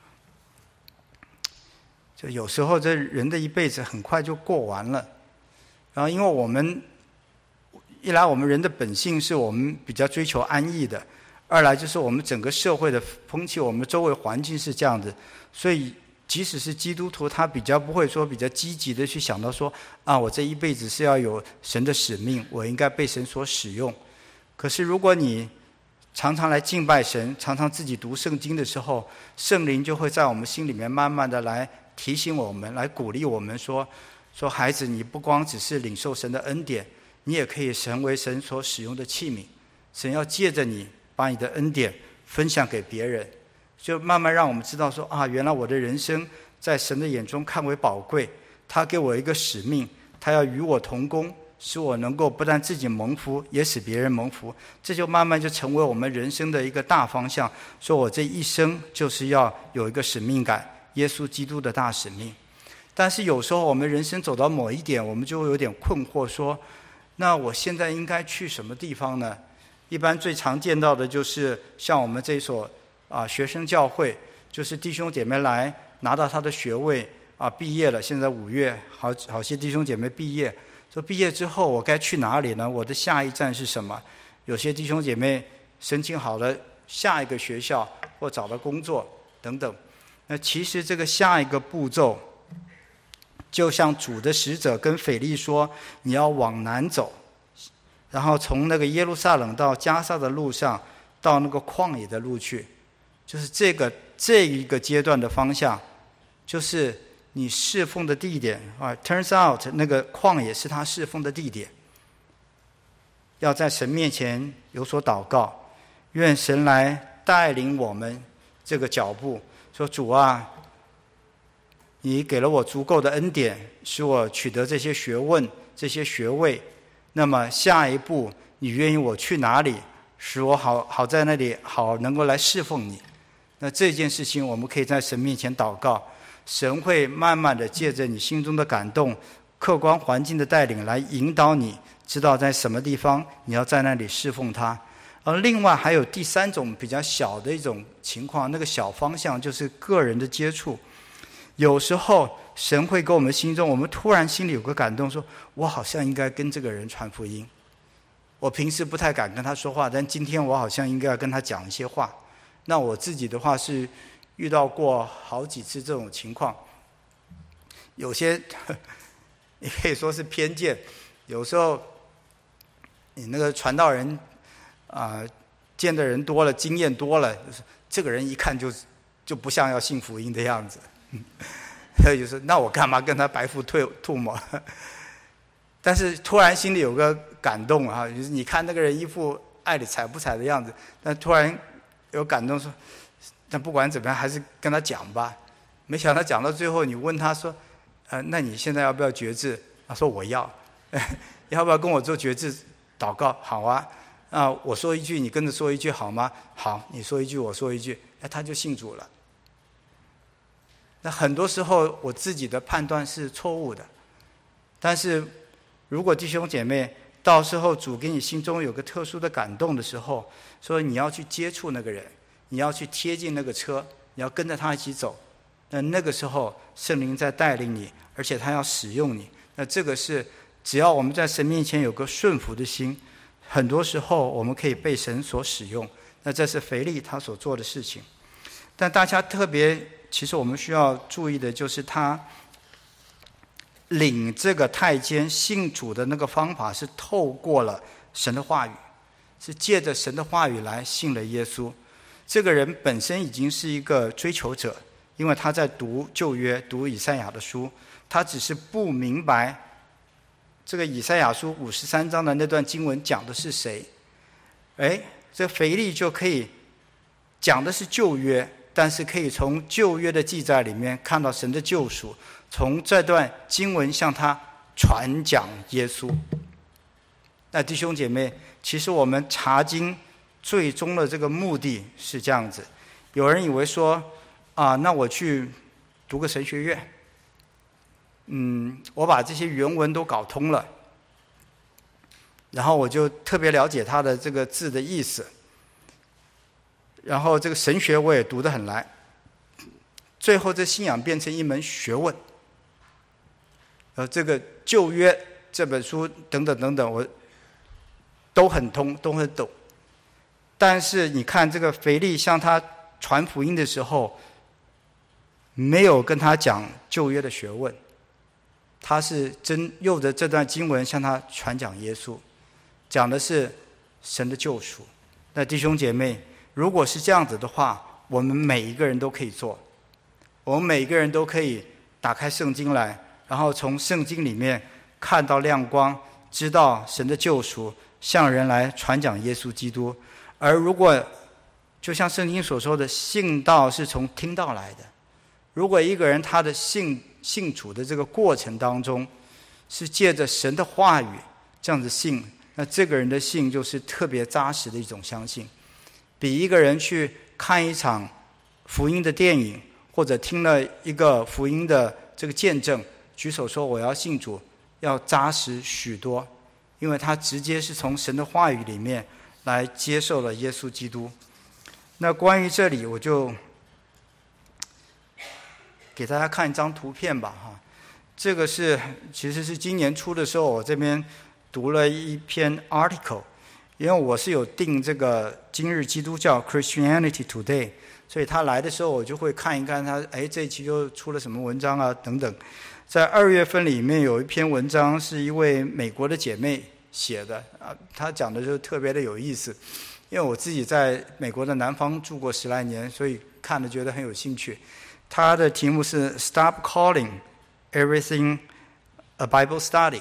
就有时候这人的一辈子很快就过完了。然后因为我们一来我们人的本性是我们比较追求安逸的，二来就是我们整个社会的风气，我们周围环境是这样子，所以即使是基督徒，他比较不会说比较积极的去想到说我这一辈子是要有神的使命，我应该被神所使用。可是如果你常常来敬拜神，常常自己读圣经的时候，圣灵就会在我们心里面慢慢的来提醒我们，来鼓励我们说孩子，你不光只是领受神的恩典，你也可以成为神所使用的器皿。神要借着你把你的恩典分享给别人，就慢慢让我们知道说原来我的人生在神的眼中看为宝贵，他给我一个使命，他要与我同工，使我能够不但自己蒙福，也使别人蒙福。这就慢慢就成为我们人生的一个大方向，说我这一生就是要有一个使命感，耶稣基督的大使命。但是有时候我们人生走到某一点，我们就会有点困惑，说那我现在应该去什么地方呢？一般最常见到的就是像我们这所学生教会，就是弟兄姐妹来拿到他的学位毕业了，现在5月好些弟兄姐妹毕业，说毕业之后我该去哪里呢？我的下一站是什么？有些弟兄姐妹申请好了下一个学校或找到工作等等。那其实这个下一个步骤，就像主的使者跟腓利说，你要往南走， 然后从那个耶路撒冷到加萨的路上，到那个旷野的路去，就是这一个阶段的方向，就是你侍奉的地点啊。Turns out 那个旷野是他侍奉的地点，要在神面前有所祷告，愿神来带领我们这个脚步。说主啊，你给了我足够的恩典，使我取得这些学问、这些学位。那么下一步，你愿意我去哪里，使我好在那里好能够来侍奉你。那这件事情，我们可以在神面前祷告，神会慢慢的借着你心中的感动、客观环境的带领来引导你，知道在什么地方你要在那里侍奉他。而另外还有第三种比较小的一种情况，那个小方向就是个人的接触。有时候神会给我们心中，我们突然心里有个感动，说我好像应该跟这个人传福音。我平时不太敢跟他说话，但今天我好像应该要跟他讲一些话。那我自己的话是遇到过好几次这种情况，有些你可以说是偏见，有时候你那个传道人见的人多了，经验多了，这个人一看就不像要信福音的样子。所以就是那我干嘛跟他白付吐沫？但是突然心里有个感动啊，就是你看那个人一副爱理睬不睬的样子，但突然有感动说，但不管怎么样还是跟他讲吧。没想到讲到最后，你问他说，那你现在要不要决志？他说我要。要不要跟我做决志祷告？好啊。我说一句，你跟着说一句好吗？好，你说一句，我说一句，他就信主了。那很多时候我自己的判断是错误的，但是如果弟兄姐妹到时候主给你心中有个特殊的感动的时候，说你要去接触那个人，你要去贴近那个车，你要跟着他一起走，那个时候圣灵在带领你，而且他要使用你。那这个是只要我们在神面前有个顺服的心，很多时候我们可以被神所使用。那这是腓利他所做的事情。但大家特别其实我们需要注意的就是他领这个太监信主的那个方法是透过了神的话语，是借着神的话语来信了耶稣。这个人本身已经是一个追求者，因为他在读旧约，读以赛亚的书，他只是不明白这个以赛亚书53章的那段经文讲的是谁。这腓利就可以讲的是旧约，但是可以从旧约的记载里面看到神的救赎，从这段经文向他传讲耶稣。那弟兄姐妹，其实我们查经最终的这个目的是这样子。有人以为说那我去读个神学院，我把这些原文都搞通了，然后我就特别了解他的这个字的意思，然后这个神学我也读得很来，最后这信仰变成一门学问。这个旧约这本书等等等等，我都很通，都很懂。但是你看这个腓利向他传福音的时候，没有跟他讲旧约的学问，他是用着这段经文向他传讲耶稣，讲的是神的救赎。那弟兄姐妹，如果是这样子的话，我们每一个人都可以做，我们每一个人都可以打开圣经来，然后从圣经里面看到亮光，知道神的救赎，向人来传讲耶稣基督。而如果就像圣经所说的，信道是从听道来的，如果一个人他的信主的这个过程当中是借着神的话语这样子信，那这个人的信就是特别扎实的一种相信，比一个人去看一场福音的电影，或者听了一个福音的这个见证，举手说我要信主，要扎实许多，因为他直接是从神的话语里面来接受了耶稣基督。那关于这里，我就给大家看一张图片吧哈。这个其实是今年初的时候，我这边读了一篇 article， 因为我是有订这个今日基督教 Christianity Today， 所以他来的时候我就会看一看他，这一期又出了什么文章啊等等。在2月份里面有一篇文章，是一位美国的姐妹写的他讲的就特别的有意思。因为我自己在美国的南方住过10来年，所以看了觉得很有兴趣。他的题目是 Stop Calling Everything a Bible Study，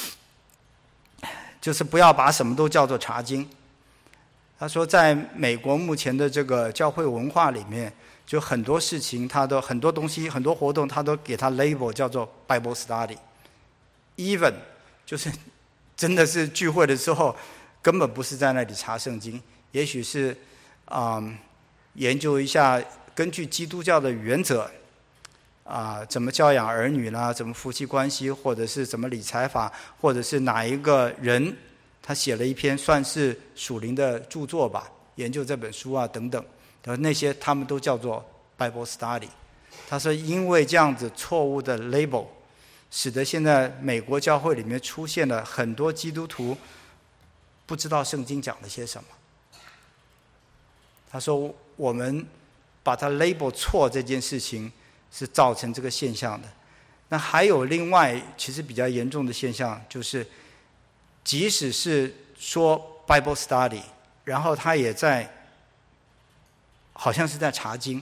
就是不要把什么都叫做查经。他说在美国目前的这个教会文化里面，就很多事情很多东西很多活动他都给他 label 叫做 Bible Study， even 就是真的是聚会的时候根本不是在那里查圣经，也许是研究一下根据基督教的原则怎么教养儿女啦，怎么夫妻关系，或者是怎么理财法，或者是哪一个人他写了一篇算是属灵的著作吧，研究这本书等等，那些他们都叫做 Bible Study。 他说因为这样子错误的 label， 使得现在美国教会里面出现了很多基督徒不知道圣经讲了些什么。他说我们把它 label 错这件事情是造成这个现象的。那还有另外其实比较严重的现象，就是即使是说 Bible Study， 然后他也好像是在查经，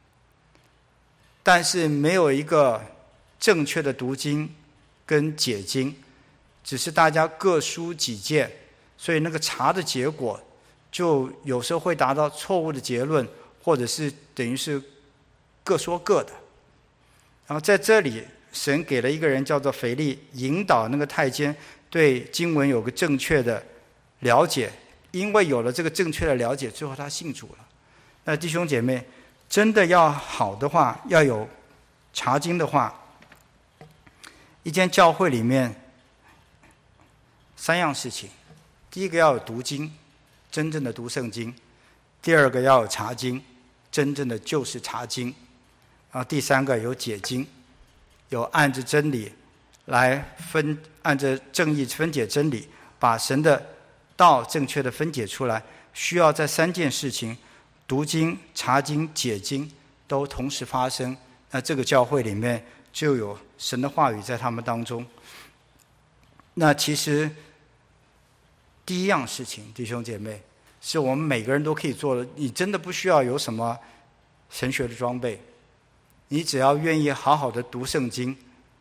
但是没有一个正确的读经跟解经，只是大家各抒己见，所以那个查的结果就有时候会达到错误的结论，或者是等于是各说各的。然后在这里神给了一个人叫做腓力，引导那个太监对经文有个正确的了解，因为有了这个正确的了解，最后他信主了。那弟兄姐妹，真的要好的话，要有查经的话，一间教会里面3样事情：第一个要有读经，真正的读圣经；第二个要有查经，真正的就是查经；然后第三个有解经，有按着真理来按着正义分解真理，把神的道正确的分解出来。需要在3件事情，读经、查经、解经都同时发生，那这个教会里面就有神的话语在他们当中。那其实第一样事情，弟兄姐妹，是我们每个人都可以做的。你真的不需要有什么神学的装备，你只要愿意好好的读圣经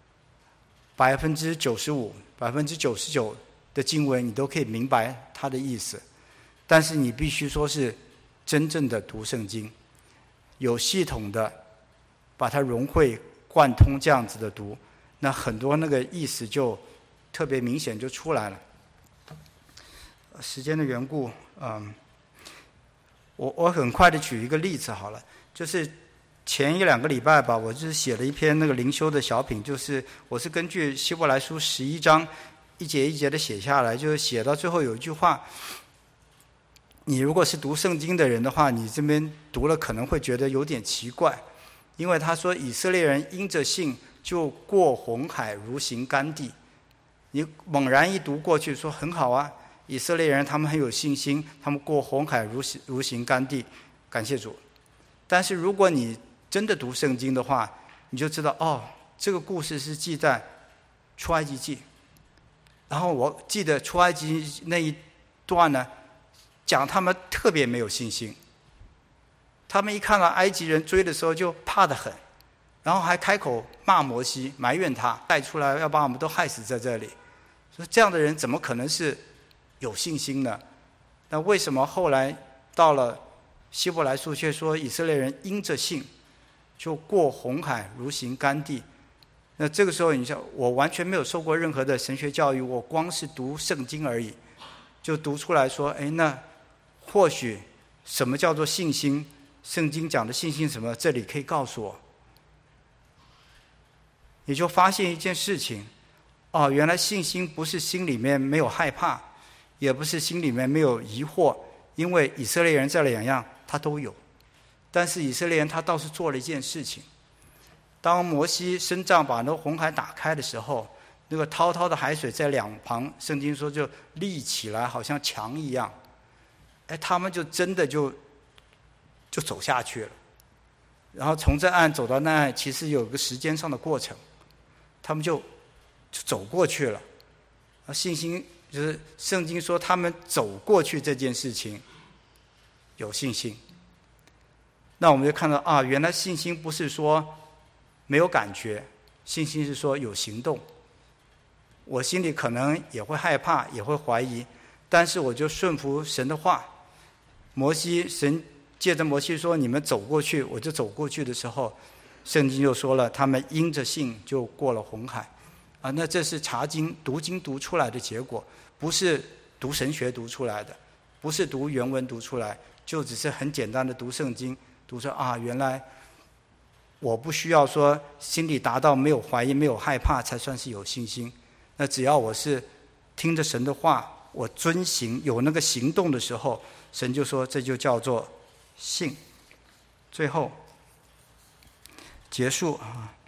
，95%、99%的经文你都可以明白它的意思。但是你必须说是真正的读圣经，有系统的把它融会贯通，这样子的读，那很多那个意思就特别明显就出来了。时间的缘故，我很快的举一个例子好了，就是前1-2个礼拜吧，我就是写了一篇那个灵修的小品，就是我是根据希伯来书11章一节一节的写下来，就是写到最后有一句话，你如果是读圣经的人的话，你这边读了可能会觉得有点奇怪，因为他说以色列人因着信就过红海如行干地。你猛然一读过去说很好啊，以色列人他们很有信心，他们过红海如行干地，感谢主。但是如果你真的读圣经的话，你就知道这个故事是记在出埃及记。然后我记得出埃及那一段呢，讲他们特别没有信心，他们一看到埃及人追的时候就怕得很，然后还开口骂摩西，埋怨他带出来要把我们都害死在这里。所以这样的人怎么可能是有信心呢？那为什么后来到了希伯来书却说以色列人因着信就过红海如行干地？那这个时候你想，我完全没有受过任何的神学教育，我光是读圣经而已，就读出来说，那或许什么叫做信心？圣经讲的信心什么？这里可以告诉我。你就发现一件事情，原来信心不是心里面没有害怕，也不是心里面没有疑惑，因为以色列人这2样他都有。但是以色列人他倒是做了一件事情，当摩西伸杖把那个红海打开的时候，那个滔滔的海水在2旁，圣经说就立起来，好像墙一样。他们就真的就走下去了，然后从这岸走到那岸，其实有个时间上的过程，他们就走过去了。信心就是圣经说他们走过去这件事情有信心。那我们就看到啊，原来信心不是说没有感觉，信心是说有行动。我心里可能也会害怕，也会怀疑，但是我就顺服神的话。神借着摩西说你们走过去，我就走过去的时候，圣经就说了他们因着信就过了红海。那这是查经读出来的结果，不是读神学读出来的，不是读原文读出来，就只是很简单的读圣经，读说啊，原来我不需要说心里达到没有怀疑没有害怕才算是有信心。那只要我是听着神的话，我遵行有那个行动的时候，神就说这就叫做信。最后结束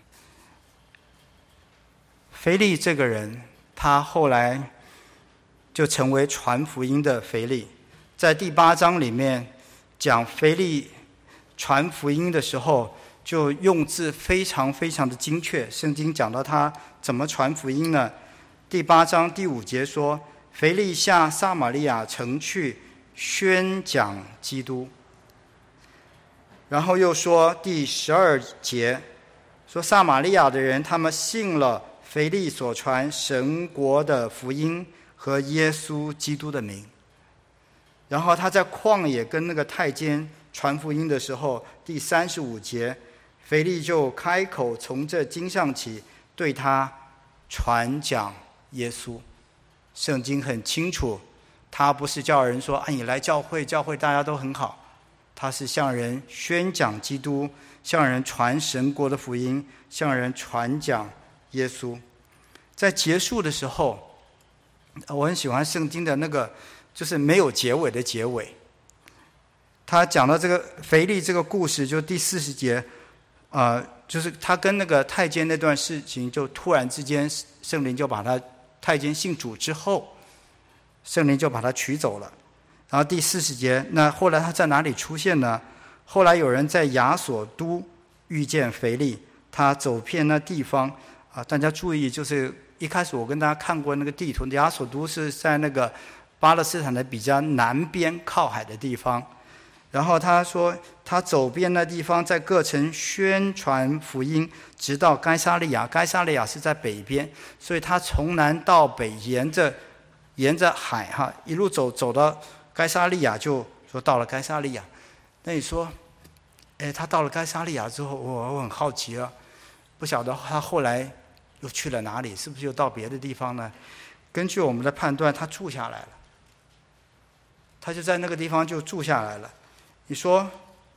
腓利这个人，他后来就成为传福音的腓利。在第8章里面讲腓利传福音的时候，就用字非常非常的精确。圣经讲到他怎么传福音呢？第8章第5节说，腓利下撒玛利亚城去宣讲基督。然后又说第12节说，撒玛利亚的人他们信了腓利所传神国的福音和耶稣基督的名。然后他在旷野跟那个太监传福音的时候，第35节腓利就开口从这经上起对他传讲耶稣。圣经很清楚，他不是叫人说你来教会大家都很好，他是向人宣讲基督，向人传神国的福音，向人传讲耶稣。在结束的时候，我很喜欢圣经的那个就是没有结尾的结尾。他讲到这个腓利这个故事，就第40节就是他跟那个太监那段事情，就突然之间圣灵就把他，太监信主之后，圣灵就把他取走了。然后第40节，那后来他在哪里出现呢？后来有人在亚索都遇见腓利，他走遍那地方大家注意，就是一开始我跟大家看过那个地图，亚索都是在那个巴勒斯坦的比较南边靠海的地方。然后他说他走遍那地方，在各城宣传福音，直到该撒利亚。该撒利亚是在北边，所以他从南到北沿着海一路走到该撒利亚，就说到了该撒利亚。那你说他到了该撒利亚之后，我很好奇了，不晓得他后来又去了哪里，是不是又到别的地方呢？根据我们的判断，他住下来了，他就在那个地方就住下来了。你说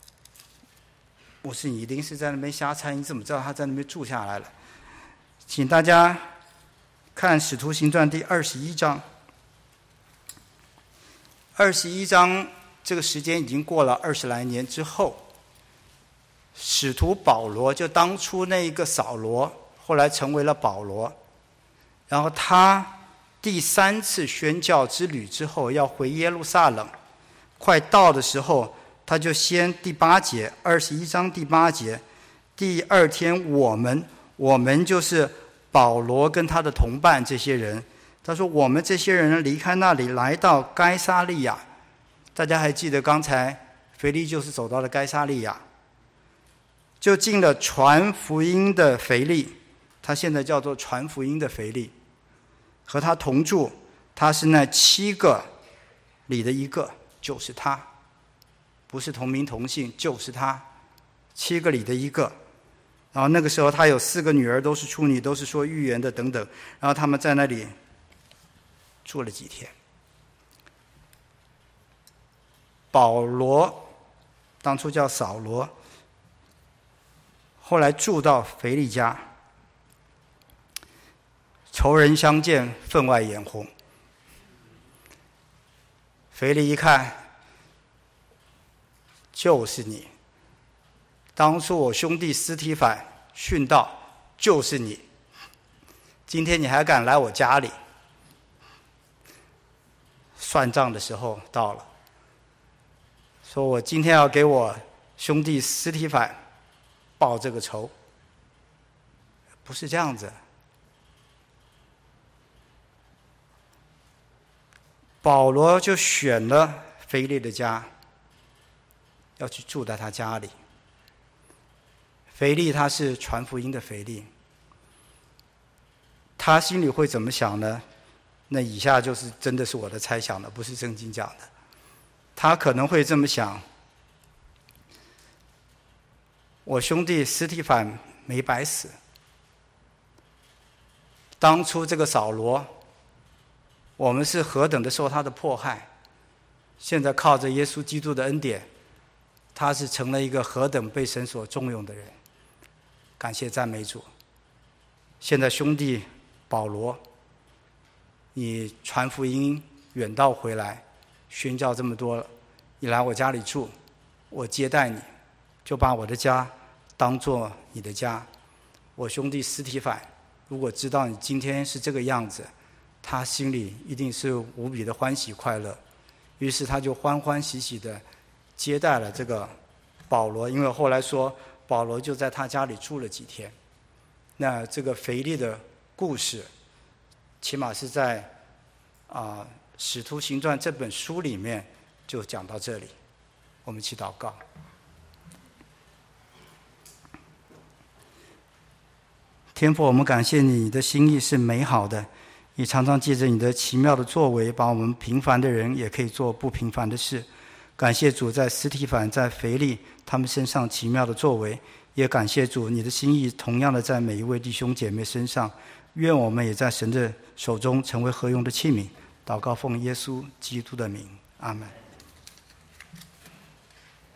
你一定是在那边瞎猜，你怎么知道他在那边住下来了？请大家看《使徒行传》第21章。21章这个时间已经过了20来年之后，使徒保罗，就当初那一个扫罗，后来成为了保罗。然后他第3次宣教之旅之后，要回耶路撒冷，快到的时候，他就先第8节，21章第8节，第2天我们就是保罗跟他的同伴这些人，他说我们这些人离开那里来到该撒利亚。大家还记得刚才腓利就是走到了该撒利亚，就进了传福音的腓利，他现在叫做传福音的腓利，和他同住，他是那7个里的一个，就是他，不是同名同姓，就是他，7个里的一个。然后那个时候他有4个女儿，都是处女，都是说预言的等等。然后他们在那里住了几天。保罗当初叫扫罗，后来住到腓利家，仇人相见，分外眼红。腓利一看，就是你，当初我兄弟司提反殉道，就是你，今天你还敢来我家里？算账的时候到了，说我今天要给我兄弟司提反报这个仇。不是这样子， 保罗就选了腓利的家，要去住在他家里。腓利他是传福音的腓利，他心里会怎么想呢？那以下就是真的是我的猜想了，不是圣经讲的。他可能会这么想：我兄弟司提反没白死，当初这个扫罗，我们是何等的受他的迫害，现在靠着耶稣基督的恩典，他是成了一个何等被神所重用的人。感谢赞美主。现在兄弟保罗，你传福音远道回来，宣教这么多了，你来我家里住，我接待你，就把我的家当作你的家。我兄弟司提反如果知道你今天是这个样子，他心里一定是无比的欢喜快乐。于是他就欢欢喜喜的接待了这个保罗，因为后来说保罗就在他家里住了几天。那这个腓利的故事起码是在使徒行传这本书里面就讲到这里。我们一起祷告。天父，我们感谢你的心意是美好的，你常常借着你的奇妙的作为，把我们平凡的人也可以做不平凡的事。感谢主在司提反在腓利他们身上奇妙的作为，也感谢主你的心意同样的在每一位弟兄姐妹身上。愿我们也在神的手中成为合用的器皿。祷告奉耶稣基督的名，阿们。